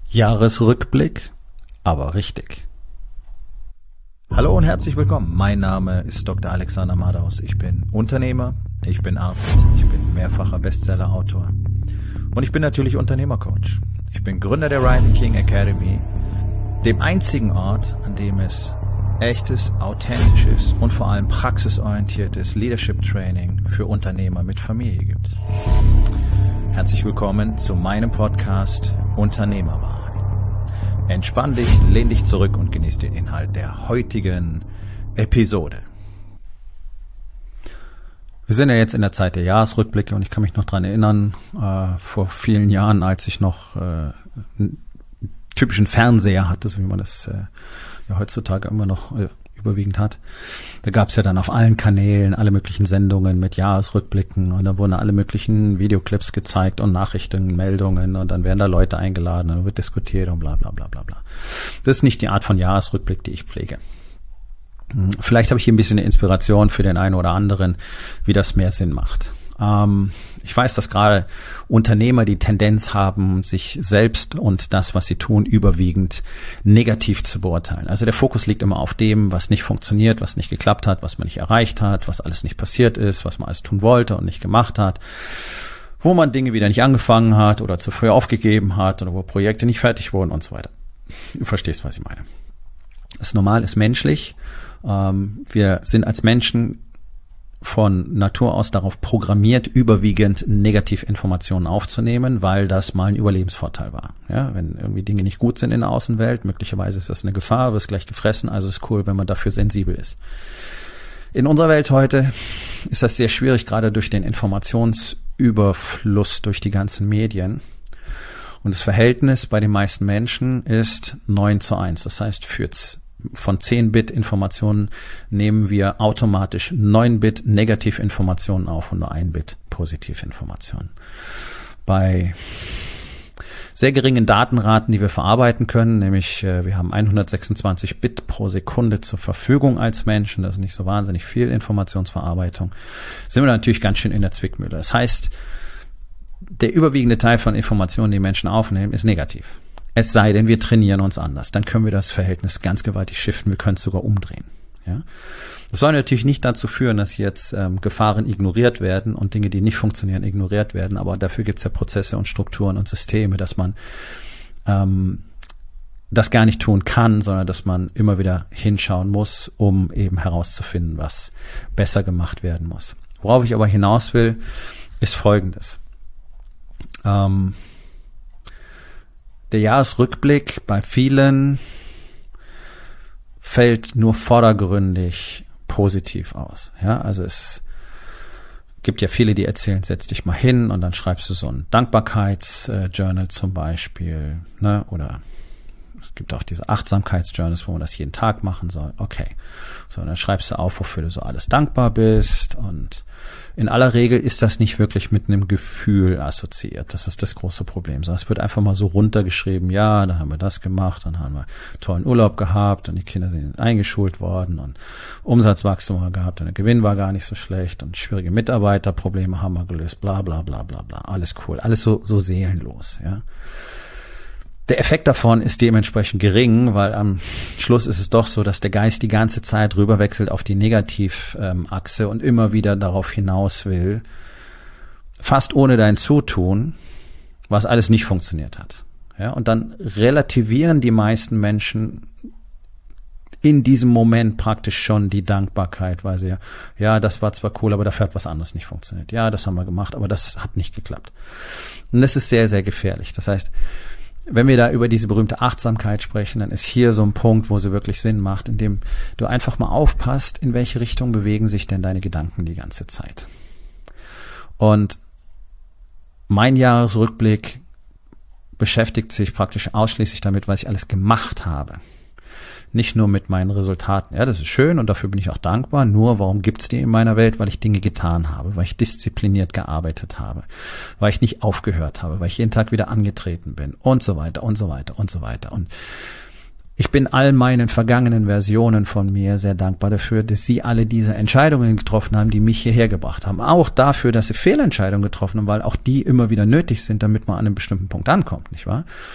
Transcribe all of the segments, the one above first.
Jahresrückblick, aber richtig. Hallo und herzlich willkommen. Mein Name ist Dr. Alexander Madaus. Ich bin Unternehmer, ich bin Arzt, ich bin mehrfacher Bestseller-Autor und ich bin natürlich Unternehmercoach. Ich bin Gründer der Rising King Academy, dem einzigen Ort, an dem es echtes, authentisches und vor allem praxisorientiertes Leadership Training für Unternehmer mit Familie gibt. Herzlich willkommen zu meinem Podcast Unternehmerwahrheit. Entspann dich, lehn dich zurück und genieß den Inhalt der heutigen Episode. Wir sind ja jetzt in der Zeit der Jahresrückblicke und ich kann mich noch dran erinnern, vor vielen Jahren, als ich noch einen typischen Fernseher hatte, so wie man das ja heutzutage immer noch überwiegend hat. Da gab es ja dann auf allen Kanälen alle möglichen Sendungen mit Jahresrückblicken und da wurden alle möglichen Videoclips gezeigt und Nachrichtenmeldungen und dann werden da Leute eingeladen und wird diskutiert und bla bla bla bla bla. Das ist nicht die Art von Jahresrückblick, die ich pflege. Vielleicht habe ich hier ein bisschen eine Inspiration für den einen oder anderen, wie das mehr Sinn macht. Ich weiß, dass gerade Unternehmer die Tendenz haben, sich selbst und das, was sie tun, überwiegend negativ zu beurteilen. Also der Fokus liegt immer auf dem, was nicht funktioniert, was nicht geklappt hat, was man nicht erreicht hat, was alles nicht passiert ist, was man alles tun wollte und nicht gemacht hat, wo man Dinge wieder nicht angefangen hat oder zu früh aufgegeben hat oder wo Projekte nicht fertig wurden und so weiter. Du verstehst, was ich meine. Das ist normal, ist menschlich. Wir sind als Menschen von Natur aus darauf programmiert, überwiegend Negativinformationen aufzunehmen, weil das mal ein Überlebensvorteil war. Ja, wenn irgendwie Dinge nicht gut sind in der Außenwelt, möglicherweise ist das eine Gefahr, wirst gleich gefressen, also ist cool, wenn man dafür sensibel ist. In unserer Welt heute ist das sehr schwierig, gerade durch den Informationsüberfluss durch die ganzen Medien. Und das Verhältnis bei den meisten Menschen ist 9:1. Das heißt, von 10 Bit Informationen nehmen wir automatisch 9 Bit Negativinformationen auf und nur 1 Bit Positivinformationen. Bei sehr geringen Datenraten, die wir verarbeiten können, nämlich wir haben 126 Bit pro Sekunde zur Verfügung als Menschen, das ist nicht so wahnsinnig viel Informationsverarbeitung, sind wir natürlich ganz schön in der Zwickmühle. Das heißt, der überwiegende Teil von Informationen, die Menschen aufnehmen, ist negativ. Es sei denn, wir trainieren uns anders. Dann können wir das Verhältnis ganz gewaltig shiften. Wir können es sogar umdrehen. Ja? Das soll natürlich nicht dazu führen, dass jetzt Gefahren ignoriert werden und Dinge, die nicht funktionieren, ignoriert werden. Aber dafür gibt es ja Prozesse und Strukturen und Systeme, dass man das gar nicht tun kann, sondern dass man immer wieder hinschauen muss, um eben herauszufinden, was besser gemacht werden muss. Worauf ich aber hinaus will, ist Folgendes. Der Jahresrückblick bei vielen fällt nur vordergründig positiv aus. Ja, also es gibt ja viele, die erzählen, setz dich mal hin und dann schreibst du so ein Dankbarkeitsjournal zum Beispiel, ne? Oder es gibt auch diese Achtsamkeitsjournals, wo man das jeden Tag machen soll. Okay. So, und dann schreibst du auf, wofür du so alles dankbar bist und in aller Regel ist das nicht wirklich mit einem Gefühl assoziiert. Das ist das große Problem. Sondern es wird einfach mal so runtergeschrieben, ja, dann haben wir das gemacht, dann haben wir tollen Urlaub gehabt und die Kinder sind eingeschult worden und Umsatzwachstum haben wir gehabt und der Gewinn war gar nicht so schlecht und schwierige Mitarbeiterprobleme haben wir gelöst, bla bla bla bla bla. Alles cool, alles so seelenlos, ja. Der Effekt davon ist dementsprechend gering, weil am Schluss ist es doch so, dass der Geist die ganze Zeit rüberwechselt auf die Negativachse und immer wieder darauf hinaus will, fast ohne dein Zutun, was alles nicht funktioniert hat. Ja, und dann relativieren die meisten Menschen in diesem Moment praktisch schon die Dankbarkeit, weil sie ja, das war zwar cool, aber dafür hat was anderes nicht funktioniert. Ja, das haben wir gemacht, aber das hat nicht geklappt. Und das ist sehr, sehr gefährlich. Das heißt, wenn wir da über diese berühmte Achtsamkeit sprechen, dann ist hier so ein Punkt, wo sie wirklich Sinn macht, in dem du einfach mal aufpasst, in welche Richtung bewegen sich denn deine Gedanken die ganze Zeit. Und mein Jahresrückblick beschäftigt sich praktisch ausschließlich damit, was ich alles gemacht habe. Nicht nur mit meinen Resultaten. Ja, das ist schön und dafür bin ich auch dankbar. Nur, warum gibt's die in meiner Welt? Weil ich Dinge getan habe, weil ich diszipliniert gearbeitet habe, weil ich nicht aufgehört habe, weil ich jeden Tag wieder angetreten bin und so weiter und so weiter und so weiter. Und ich bin all meinen vergangenen Versionen von mir sehr dankbar dafür, dass sie alle diese Entscheidungen getroffen haben, die mich hierher gebracht haben. Auch dafür, dass sie Fehlentscheidungen getroffen haben, weil auch die immer wieder nötig sind, damit man an einem bestimmten Punkt ankommt, nicht wahr?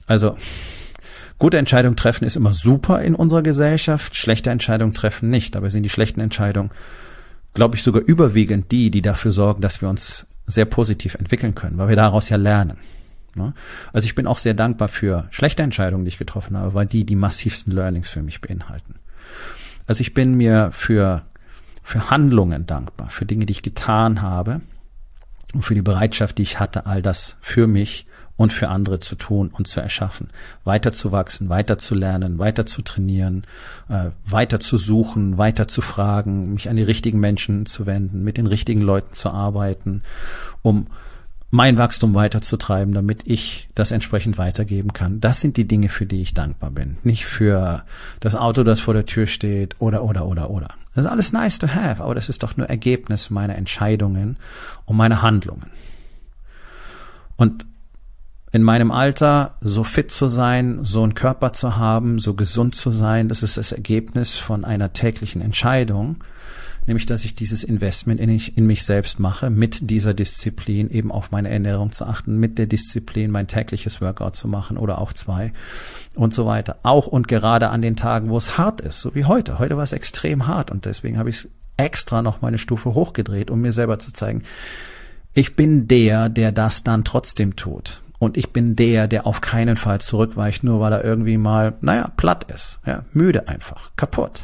Also gute Entscheidungen treffen ist immer super in unserer Gesellschaft, schlechte Entscheidungen treffen nicht. Aber sind die schlechten Entscheidungen, glaube ich, sogar überwiegend die dafür sorgen, dass wir uns sehr positiv entwickeln können, weil wir daraus ja lernen. Also ich bin auch sehr dankbar für schlechte Entscheidungen, die ich getroffen habe, weil die massivsten Learnings für mich beinhalten. Also ich bin mir für Handlungen dankbar, für Dinge, die ich getan habe und für die Bereitschaft, die ich hatte, all das für mich und für andere zu tun und zu erschaffen, weiter zu wachsen, weiter zu lernen, weiter zu trainieren, weiter zu suchen, weiter zu fragen, mich an die richtigen Menschen zu wenden, mit den richtigen Leuten zu arbeiten, um mein Wachstum weiterzutreiben, damit ich das entsprechend weitergeben kann. Das sind die Dinge, für die ich dankbar bin. Nicht für das Auto, das vor der Tür steht oder. Das ist alles nice to have, aber das ist doch nur Ergebnis meiner Entscheidungen und meiner Handlungen. Und in meinem Alter so fit zu sein, so einen Körper zu haben, so gesund zu sein, das ist das Ergebnis von einer täglichen Entscheidung, nämlich dass ich dieses Investment in mich selbst mache, mit dieser Disziplin eben auf meine Ernährung zu achten, mit der Disziplin mein tägliches Workout zu machen oder auch 2 und so weiter. Auch und gerade an den Tagen, wo es hart ist, so wie heute. Heute war es extrem hart und deswegen habe ich es extra noch mal eine Stufe hochgedreht, um mir selber zu zeigen, ich bin der das dann trotzdem tut. Und ich bin der auf keinen Fall zurückweicht, nur weil er irgendwie mal, platt ist, müde einfach, kaputt.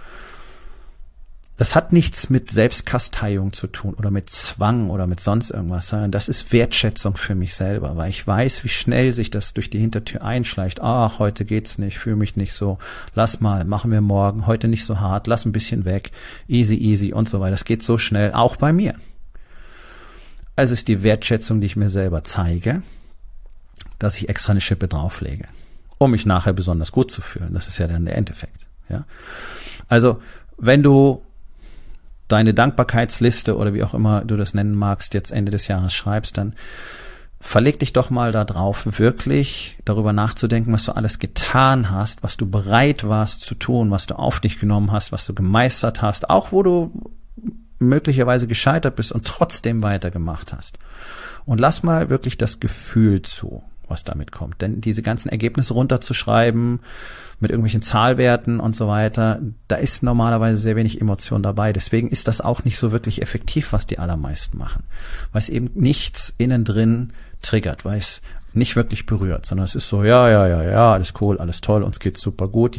Das hat nichts mit Selbstkasteiung zu tun oder mit Zwang oder mit sonst irgendwas, sondern das ist Wertschätzung für mich selber, weil ich weiß, wie schnell sich das durch die Hintertür einschleicht. Ach, heute geht's nicht, fühle mich nicht so, lass mal, machen wir morgen, heute nicht so hart, lass ein bisschen weg, easy und so weiter. Das geht so schnell, auch bei mir. Also ist die Wertschätzung, die ich mir selber zeige, dass ich extra eine Schippe drauflege, um mich nachher besonders gut zu fühlen. Das ist ja dann der Endeffekt. Ja? Also, wenn du deine Dankbarkeitsliste oder wie auch immer du das nennen magst, jetzt Ende des Jahres schreibst, dann verleg dich doch mal da drauf, wirklich darüber nachzudenken, was du alles getan hast, was du bereit warst zu tun, was du auf dich genommen hast, was du gemeistert hast, auch wo du möglicherweise gescheitert bist und trotzdem weitergemacht hast. Und lass mal wirklich das Gefühl zu, was damit kommt. Denn diese ganzen Ergebnisse runterzuschreiben mit irgendwelchen Zahlwerten und so weiter, da ist normalerweise sehr wenig Emotion dabei. Deswegen ist das auch nicht so wirklich effektiv, was die allermeisten machen. Weil es eben nichts innen drin triggert, weil es nicht wirklich berührt, sondern es ist so, ja, alles cool, alles toll, uns geht's super gut,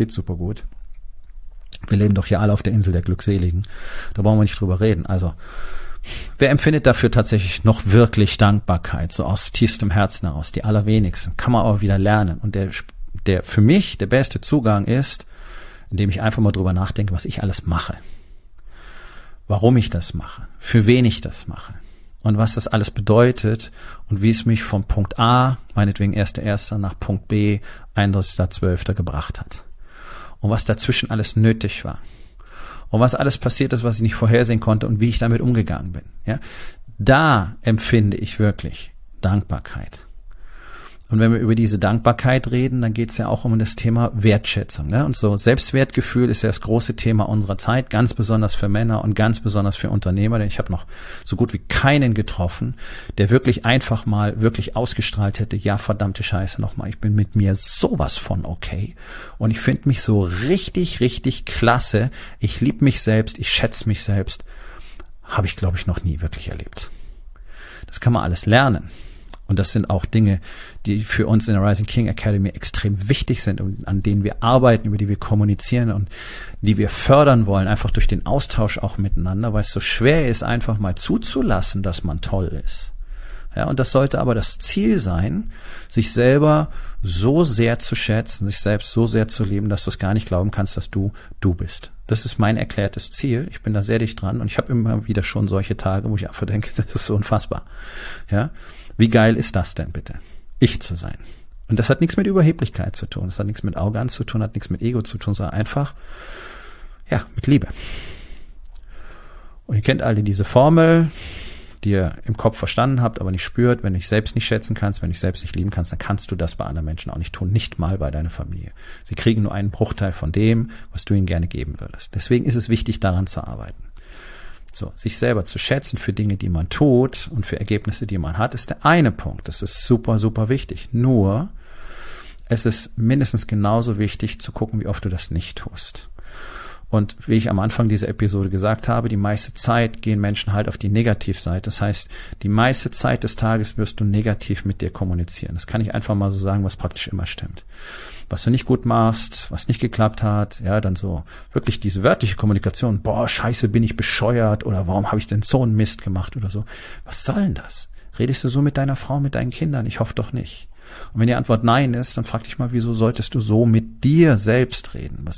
Wir leben doch hier alle auf der Insel der Glückseligen. Da brauchen wir nicht drüber reden. Also, wer empfindet dafür tatsächlich noch wirklich Dankbarkeit, so aus tiefstem Herzen heraus? Die allerwenigsten. Kann man aber wieder lernen. Und der für mich der beste Zugang ist, indem ich einfach mal drüber nachdenke, was ich alles mache. Warum ich das mache. Für wen ich das mache. Und was das alles bedeutet und wie es mich von Punkt A, meinetwegen 1.1. nach Punkt B, 31.12. gebracht hat. Und was dazwischen alles nötig war. Und was alles passiert ist, was ich nicht vorhersehen konnte und wie ich damit umgegangen bin. Ja, da empfinde ich wirklich Dankbarkeit. Und wenn wir über diese Dankbarkeit reden, dann geht es ja auch um das Thema Wertschätzung. Ne? Und so Selbstwertgefühl ist ja das große Thema unserer Zeit, ganz besonders für Männer und ganz besonders für Unternehmer. Denn ich habe noch so gut wie keinen getroffen, der wirklich einfach mal wirklich ausgestrahlt hätte, ja verdammte Scheiße nochmal, ich bin mit mir sowas von okay. Und ich finde mich so richtig, richtig klasse. Ich liebe mich selbst, ich schätze mich selbst. Habe ich, glaube ich, noch nie wirklich erlebt. Das kann man alles lernen. Und das sind auch Dinge, die für uns in der Rising King Academy extrem wichtig sind und an denen wir arbeiten, über die wir kommunizieren und die wir fördern wollen, einfach durch den Austausch auch miteinander, weil es so schwer ist, einfach mal zuzulassen, dass man toll ist. Ja, und das sollte aber das Ziel sein, sich selber so sehr zu schätzen, sich selbst so sehr zu lieben, dass du es gar nicht glauben kannst, dass du bist. Das ist mein erklärtes Ziel. Ich bin da sehr dicht dran und ich habe immer wieder schon solche Tage, wo ich einfach denke, das ist so unfassbar. Ja. Wie geil ist das denn bitte, ich zu sein? Und das hat nichts mit Überheblichkeit zu tun, das hat nichts mit Arroganz zu tun, hat nichts mit Ego zu tun, sondern einfach, mit Liebe. Und ihr kennt alle diese Formel, die ihr im Kopf verstanden habt, aber nicht spürt. Wenn du dich selbst nicht schätzen kannst, wenn du dich selbst nicht lieben kannst, dann kannst du das bei anderen Menschen auch nicht tun, nicht mal bei deiner Familie. Sie kriegen nur einen Bruchteil von dem, was du ihnen gerne geben würdest. Deswegen ist es wichtig, daran zu arbeiten. So, sich selber zu schätzen für Dinge, die man tut und für Ergebnisse, die man hat, ist der eine Punkt. Das ist super, super wichtig. Nur, es ist mindestens genauso wichtig zu gucken, wie oft du das nicht tust. Und wie ich am Anfang dieser Episode gesagt habe, die meiste Zeit gehen Menschen halt auf die Negativseite. Das heißt, die meiste Zeit des Tages wirst du negativ mit dir kommunizieren. Das kann ich einfach mal so sagen, was praktisch immer stimmt. Was du nicht gut machst, was nicht geklappt hat, ja, dann so wirklich diese wörtliche Kommunikation, boah, scheiße, bin ich bescheuert oder warum habe ich denn so einen Mist gemacht oder so. Was soll denn das? Redest du so mit deiner Frau, mit deinen Kindern? Ich hoffe doch nicht. Und wenn die Antwort nein ist, dann frag dich mal, wieso solltest du so mit dir selbst reden?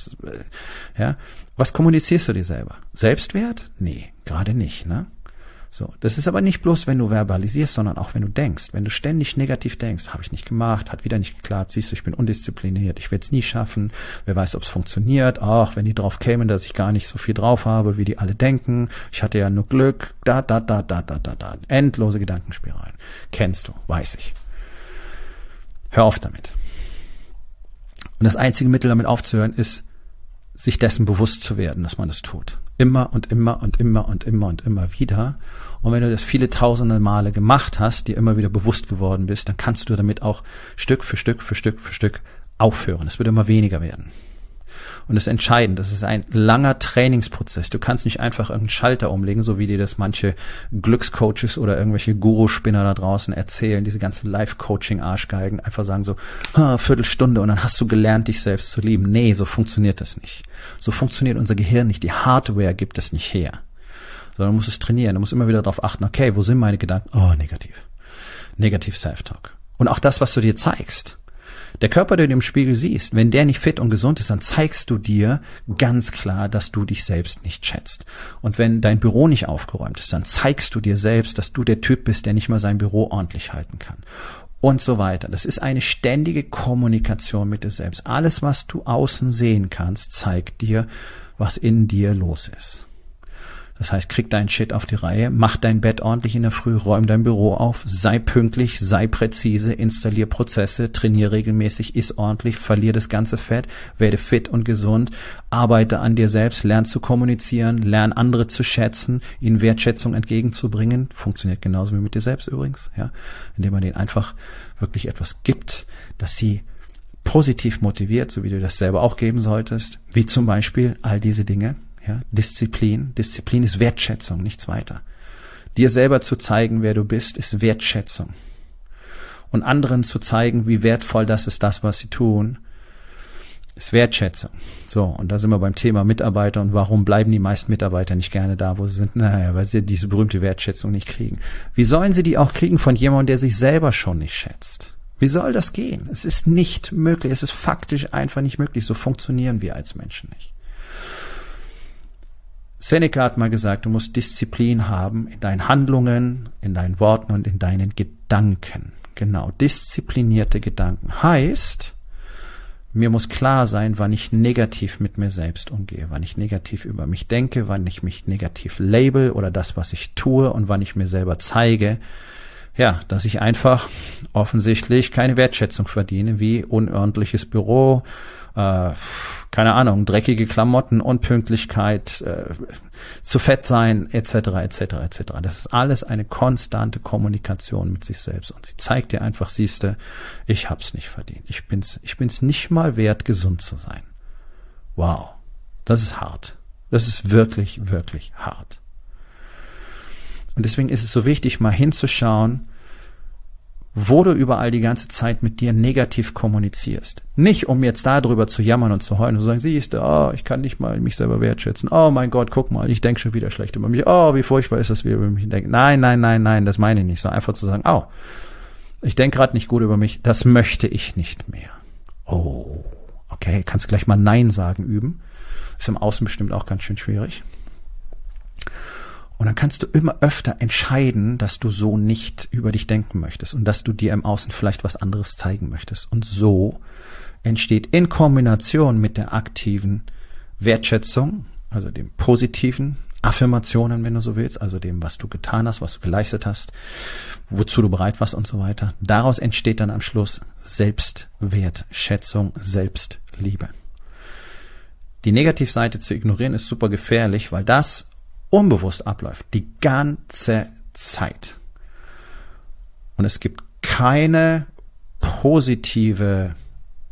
Was kommunizierst du dir selber? Selbstwert? Nee, gerade nicht, ne? So, das ist aber nicht bloß, wenn du verbalisierst, sondern auch, wenn du denkst. Wenn du ständig negativ denkst, habe ich nicht gemacht, hat wieder nicht geklappt, siehst du, ich bin undiszipliniert, ich werde es nie schaffen, wer weiß, ob es funktioniert, ach, wenn die drauf kämen, dass ich gar nicht so viel drauf habe, wie die alle denken, ich hatte ja nur Glück, endlose Gedankenspiralen. Kennst du, weiß ich. Hör auf damit. Und das einzige Mittel, damit aufzuhören, ist, sich dessen bewusst zu werden, dass man das tut. Immer und immer und immer und immer und immer wieder. Und wenn du das viele tausende Male gemacht hast, dir immer wieder bewusst geworden bist, dann kannst du damit auch Stück für Stück für Stück für Stück aufhören. Es wird immer weniger werden. Und das ist entscheidend. Das ist ein langer Trainingsprozess. Du kannst nicht einfach irgendeinen Schalter umlegen, so wie dir das manche Glückscoaches oder irgendwelche Guru-Spinner da draußen erzählen, diese ganzen Life-Coaching-Arschgeigen, einfach sagen so, Viertelstunde und dann hast du gelernt, dich selbst zu lieben. Nee, so funktioniert das nicht. So funktioniert unser Gehirn nicht. Die Hardware gibt es nicht her. Sondern du musst es trainieren. Du musst immer wieder darauf achten, okay, wo sind meine Gedanken? Oh, negativ. Negativ Self-Talk. Und auch das, was du dir zeigst. Der Körper, den du im Spiegel siehst, wenn der nicht fit und gesund ist, dann zeigst du dir ganz klar, dass du dich selbst nicht schätzt. Und wenn dein Büro nicht aufgeräumt ist, dann zeigst du dir selbst, dass du der Typ bist, der nicht mal sein Büro ordentlich halten kann. Und so weiter. Das ist eine ständige Kommunikation mit dir selbst. Alles, was du außen sehen kannst, zeigt dir, was in dir los ist. Das heißt, krieg deinen Shit auf die Reihe, mach dein Bett ordentlich in der Früh, räum dein Büro auf, sei pünktlich, sei präzise, installier Prozesse, trainier regelmäßig, iss ordentlich, verlier das ganze Fett, werde fit und gesund, arbeite an dir selbst, lern zu kommunizieren, lern andere zu schätzen, ihnen Wertschätzung entgegenzubringen. Funktioniert genauso wie mit dir selbst übrigens, ja, indem man denen einfach wirklich etwas gibt, das sie positiv motiviert, so wie du das selber auch geben solltest, wie zum Beispiel all diese Dinge. Ja, Disziplin. Disziplin ist Wertschätzung, nichts weiter. Dir selber zu zeigen, wer du bist, ist Wertschätzung. Und anderen zu zeigen, wie wertvoll das ist, das, was sie tun, ist Wertschätzung. So, und da sind wir beim Thema Mitarbeiter und warum bleiben die meisten Mitarbeiter nicht gerne da, wo sie sind? Naja, weil sie diese berühmte Wertschätzung nicht kriegen. Wie sollen sie die auch kriegen von jemandem, der sich selber schon nicht schätzt? Wie soll das gehen? Es ist nicht möglich. Es ist faktisch einfach nicht möglich. So funktionieren wir als Menschen nicht. Seneca hat mal gesagt, du musst Disziplin haben in deinen Handlungen, in deinen Worten und in deinen Gedanken. Genau, disziplinierte Gedanken heißt, mir muss klar sein, wann ich negativ mit mir selbst umgehe, wann ich negativ über mich denke, wann ich mich negativ label oder das, was ich tue und wann ich mir selber zeige, ja, dass ich einfach offensichtlich keine Wertschätzung verdiene, wie unordentliches Büro, keine Ahnung, dreckige Klamotten, Unpünktlichkeit, zu fett sein, etc., etc., etc. Das ist alles eine konstante Kommunikation mit sich selbst. Und sie zeigt dir einfach, siehste, ich hab's nicht verdient. Ich bin's nicht mal wert, gesund zu sein. Wow, das ist hart. Das ist wirklich, wirklich hart. Und deswegen ist es so wichtig, mal hinzuschauen, wo du überall die ganze Zeit mit dir negativ kommunizierst. Nicht, um jetzt darüber zu jammern und zu heulen und zu sagen, siehst du, oh, ich kann nicht mal mich selber wertschätzen. Oh mein Gott, guck mal, ich denke schon wieder schlecht über mich. Oh, wie furchtbar ist das, wie über mich denken. Nein, das meine ich nicht. So einfach zu sagen, oh, ich denke gerade nicht gut über mich, das möchte ich nicht mehr. Oh, okay, kannst du gleich mal Nein sagen üben. Ist im Außen bestimmt auch ganz schön schwierig. Und dann kannst du immer öfter entscheiden, dass du so nicht über dich denken möchtest und dass du dir im Außen vielleicht was anderes zeigen möchtest. Und so entsteht in Kombination mit der aktiven Wertschätzung, also dem positiven Affirmationen, wenn du so willst, also dem, was du getan hast, was du geleistet hast, wozu du bereit warst und so weiter. Daraus entsteht dann am Schluss Selbstwertschätzung, Selbstliebe. Die Negativseite zu ignorieren ist super gefährlich, weil das unbewusst abläuft, die ganze Zeit. Und es gibt keine positive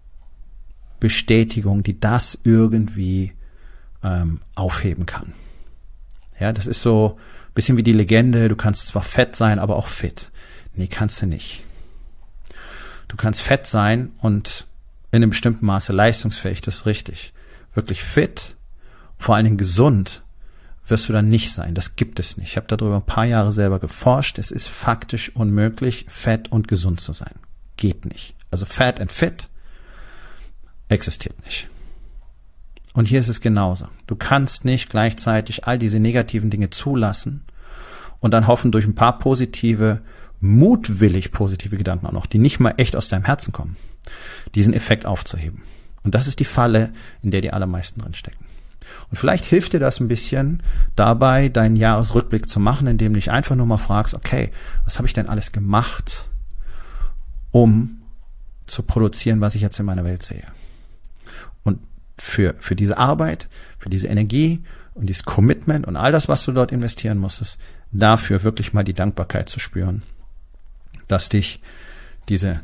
Bestätigung, die das irgendwie aufheben kann. Ja, das ist so ein bisschen wie die Legende, du kannst zwar fett sein, aber auch fit. Nee, kannst du nicht. Du kannst fett sein und in einem bestimmten Maße leistungsfähig, das ist richtig. Wirklich fit, vor allen Dingen gesund, wirst du dann nicht sein. Das gibt es nicht. Ich habe darüber ein paar Jahre selber geforscht. Es ist faktisch unmöglich, fett und gesund zu sein. Geht nicht. Also fat and fit existiert nicht. Und hier ist es genauso. Du kannst nicht gleichzeitig all diese negativen Dinge zulassen und dann hoffen, durch ein paar positive, mutwillig positive Gedanken auch noch, die nicht mal echt aus deinem Herzen kommen, diesen Effekt aufzuheben. Und das ist die Falle, in der die allermeisten drinstecken. Und vielleicht hilft dir das ein bisschen dabei, deinen Jahresrückblick zu machen, indem du dich einfach nur mal fragst, okay, was habe ich denn alles gemacht, um zu produzieren, was ich jetzt in meiner Welt sehe? Und für diese Arbeit, für diese Energie und dieses Commitment und all das, was du dort investieren musstest, dafür wirklich mal die Dankbarkeit zu spüren, dass dich diese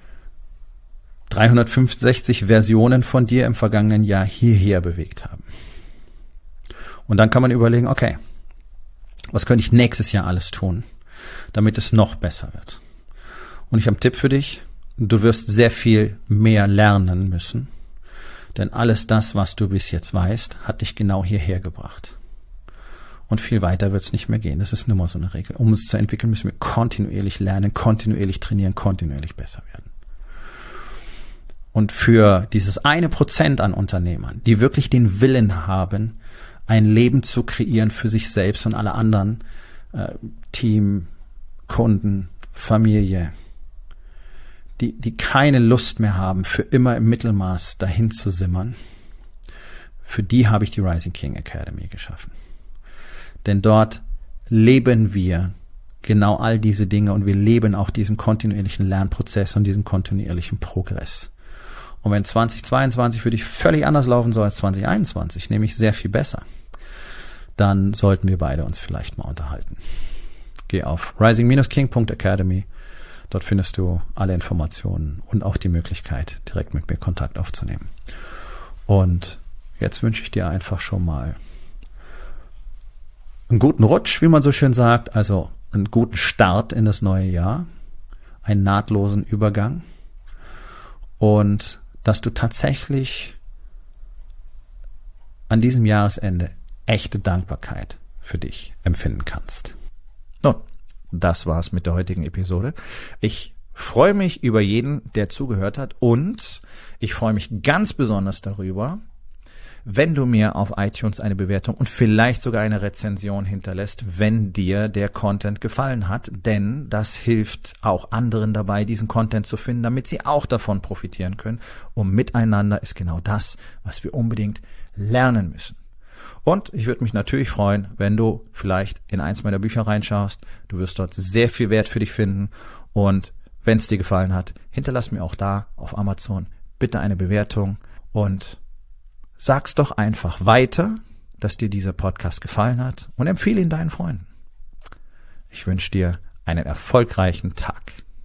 365 Versionen von dir im vergangenen Jahr hierher bewegt haben. Und dann kann man überlegen, okay, was könnte ich nächstes Jahr alles tun, damit es noch besser wird? Und ich habe einen Tipp für dich, du wirst sehr viel mehr lernen müssen, denn alles das, was du bis jetzt weißt, hat dich genau hierher gebracht. Und viel weiter wird es nicht mehr gehen. Das ist nur mal so eine Regel. Um es zu entwickeln, müssen wir kontinuierlich lernen, kontinuierlich trainieren, kontinuierlich besser werden. Und für dieses 1% an Unternehmern, die wirklich den Willen haben, ein Leben zu kreieren für sich selbst und alle anderen, Team, Kunden, Familie, die keine Lust mehr haben, für immer im Mittelmaß dahin zu simmern, für die habe ich die Rising King Academy geschaffen. Denn dort leben wir genau all diese Dinge und wir leben auch diesen kontinuierlichen Lernprozess und diesen kontinuierlichen Progress. Und wenn 2022 für dich völlig anders laufen soll als 2021, nämlich sehr viel besser, dann sollten wir beide uns vielleicht mal unterhalten. Geh auf rising-king.academy. Dort findest du alle Informationen und auch die Möglichkeit, direkt mit mir Kontakt aufzunehmen. Und jetzt wünsche ich dir einfach schon mal einen guten Rutsch, wie man so schön sagt, also einen guten Start in das neue Jahr, einen nahtlosen Übergang und dass du tatsächlich an diesem Jahresende echte Dankbarkeit für dich empfinden kannst. Nun, das war's mit der heutigen Episode. Ich freue mich über jeden, der zugehört hat und ich freue mich ganz besonders darüber, wenn du mir auf iTunes eine Bewertung und vielleicht sogar eine Rezension hinterlässt, wenn dir der Content gefallen hat, denn das hilft auch anderen dabei, diesen Content zu finden, damit sie auch davon profitieren können. Und miteinander ist genau das, was wir unbedingt lernen müssen. Und ich würde mich natürlich freuen, wenn du vielleicht in eins meiner Bücher reinschaust. Du wirst dort sehr viel Wert für dich finden. Und wenn es dir gefallen hat, hinterlass mir auch da auf Amazon bitte eine Bewertung und sag's doch einfach weiter, dass dir dieser Podcast gefallen hat und empfehle ihn deinen Freunden. Ich wünsche dir einen erfolgreichen Tag.